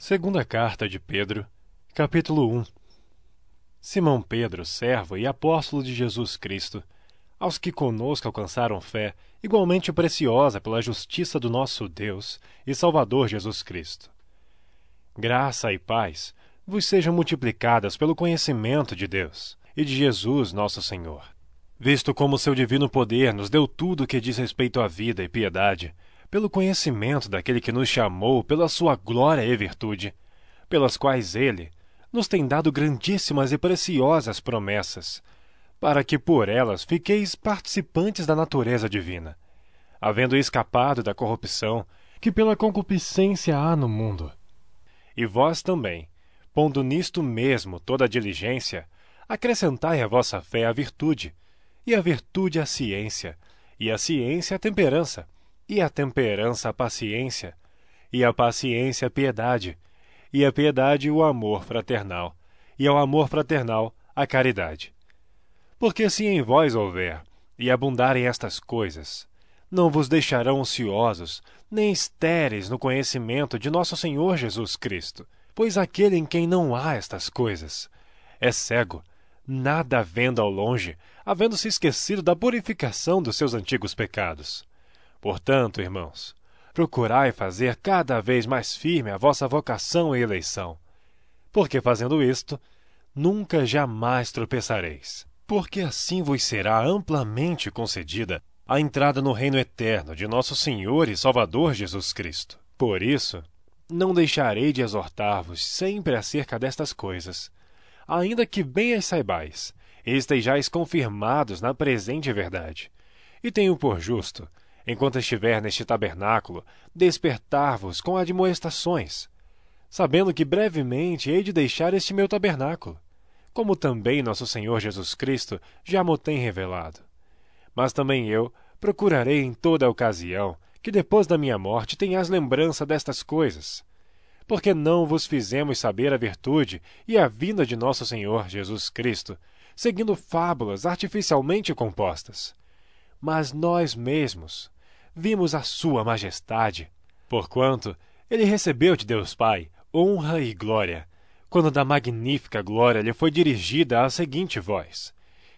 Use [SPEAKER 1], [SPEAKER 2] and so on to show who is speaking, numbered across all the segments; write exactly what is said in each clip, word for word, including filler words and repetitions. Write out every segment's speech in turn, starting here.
[SPEAKER 1] Segunda Carta de Pedro, capítulo um. Simão Pedro, servo e apóstolo de Jesus Cristo, aos que conosco alcançaram fé, igualmente preciosa pela justiça do nosso Deus e Salvador Jesus Cristo. Graça e paz vos sejam multiplicadas pelo conhecimento de Deus e de Jesus nosso Senhor, visto como seu divino poder nos deu tudo o que diz respeito à vida e piedade, pelo conhecimento daquele que nos chamou pela sua glória e virtude, pelas quais ele nos tem dado grandíssimas e preciosas promessas, para que por elas fiqueis participantes da natureza divina, havendo escapado da corrupção que pela concupiscência há no mundo. E vós também, pondo nisto mesmo toda a diligência, acrescentai à vossa fé a virtude, e a virtude a ciência, e a ciência a temperança, e a temperança a paciência, e a paciência a piedade, e a piedade o amor fraternal, e ao amor fraternal a caridade. Porque se em vós houver, e abundarem estas coisas, não vos deixarão ociosos, nem estéreis no conhecimento de nosso Senhor Jesus Cristo, pois aquele em quem não há estas coisas é cego, nada vendo ao longe, havendo-se esquecido da purificação dos seus antigos pecados. Portanto, irmãos, procurai fazer cada vez mais firme a vossa vocação e eleição, porque fazendo isto, nunca jamais tropeçareis, porque assim vos será amplamente concedida a entrada no reino eterno de nosso Senhor e Salvador Jesus Cristo. Por isso, não deixarei de exortar-vos sempre acerca destas coisas, ainda que bem as saibais, e estejais confirmados na presente verdade. E tenho por justo, enquanto estiver neste tabernáculo, despertar-vos com admoestações, sabendo que brevemente hei de deixar este meu tabernáculo, como também nosso Senhor Jesus Cristo já mo tem revelado. Mas também eu procurarei em toda a ocasião que depois da minha morte tenhais lembrança destas coisas, porque não vos fizemos saber a virtude e a vinda de nosso Senhor Jesus Cristo, seguindo fábulas artificialmente compostas, mas nós mesmos vimos a sua majestade, porquanto ele recebeu de Deus Pai honra e glória, quando da magnífica glória lhe foi dirigida a seguinte voz: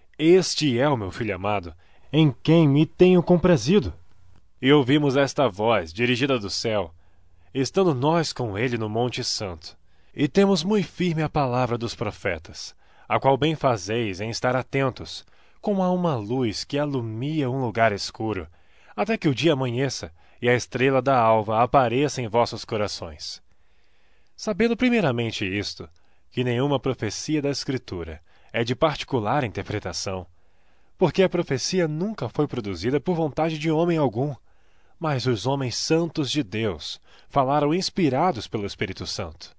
[SPEAKER 1] Este é o meu Filho amado, em quem me tenho comprazido. E ouvimos esta voz dirigida do céu, estando nós com ele no Monte Santo, e temos muito firme a palavra dos profetas, a qual bem fazeis em estar atentos, como a uma luz que alumia um lugar escuro, até que o dia amanheça e a estrela da alva apareça em vossos corações. Sabendo primeiramente isto, que nenhuma profecia da Escritura é de particular interpretação, porque a profecia nunca foi produzida por vontade de homem algum, mas os homens santos de Deus falaram inspirados pelo Espírito Santo.